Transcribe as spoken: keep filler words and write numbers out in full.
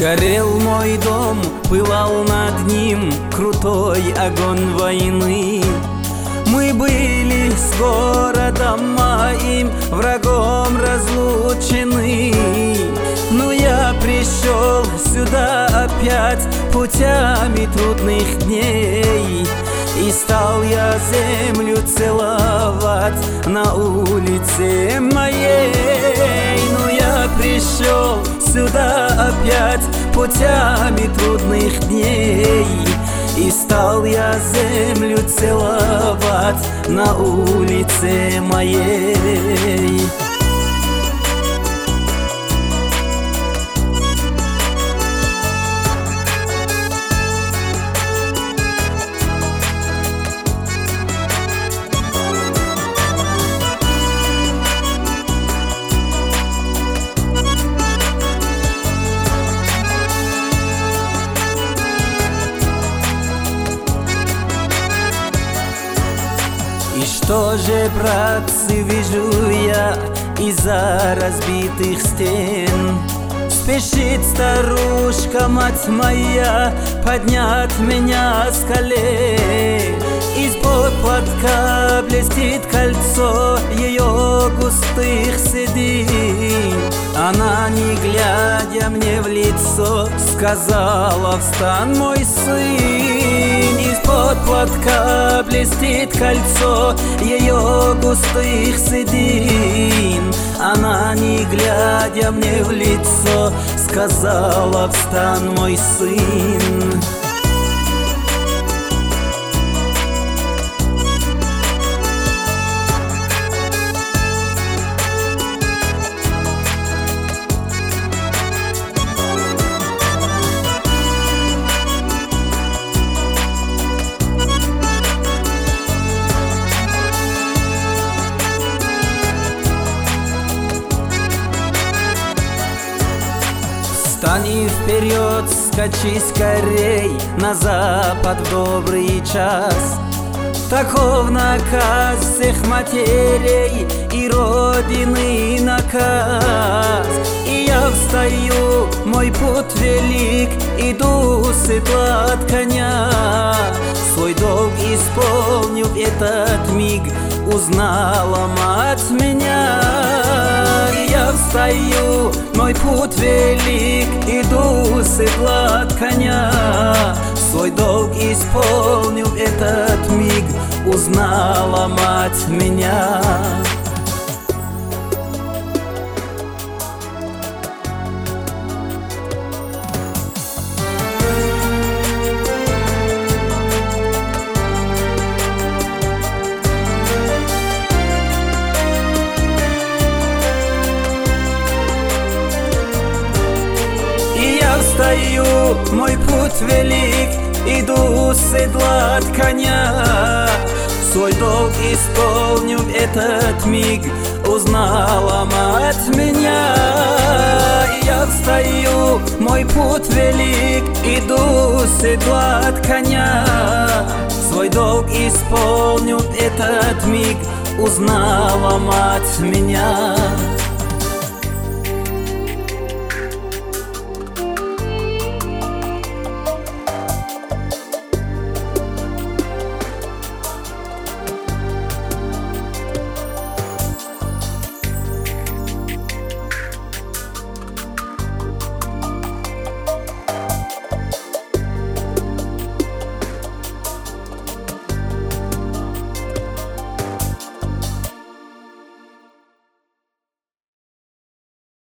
Горел мой дом, пылал над ним крутой огонь войны. Мы были с городом моим врагом разлучены. Но я пришел сюда опять путями трудных дней, и стал я землю целовать на улице моей. Но я пришел сюда опять путями трудных дней, и стал я землю целовать на улице моей. И что же, братцы, вижу я из-за разбитых стен? Спешит старушка, мать моя, поднять меня с колен. Из-под платка блестит кольцо ее густых седин. Она, не глядя мне в лицо, сказала: встань, мой сын. Из-под платка блестит кольцо ее густых седин. Она, не глядя мне в лицо, сказала: встань, мой сын. Встань и вперед, скачи скорей на запад в добрый час. Таков наказ всех матерей и родины наказ. И я встаю, мой путь велик, иду седла от коня. Свой долг исполню в этот миг, узнала мать меня. И я встаю, мой путь велик, иду седла от коня. Свой долг исполню в этот миг, узнала мать меня. Встаю, мой путь велик, иду с седла от коня. Свой долг исполню в этот миг, узнала мать меня. И я встаю, мой путь велик, иду с седла от коня. Свой долг исполню в этот миг, узнала мать меня.